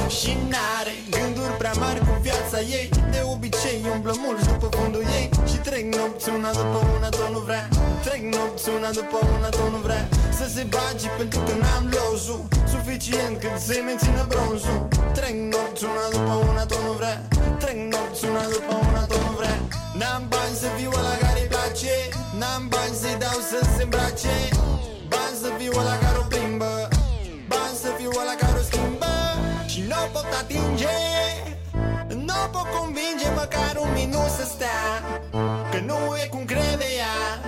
și n-are gânduri prea mari cu viața ei. De obicei umblă mult după fundul ei și trec nopți una după una, tot nu vrea. Trec nopți una după una, tot nu vrea să se bage pentru că n-am lozul suficient cât să-i mențină bronzul. Trec nopți una după una, tot nu vrea. Trec nopți una după una, tot nu vrea. N-am bani să fiu ăla care-i place, n-am bani să-i dau să se îmbrace. Bani să fiu ăla care o plimbă, bani să fiu ăla care o schimbă. Și n-o pot atinge, n-o pot convinge măcar un minut să stea, că nu e cum crede ea.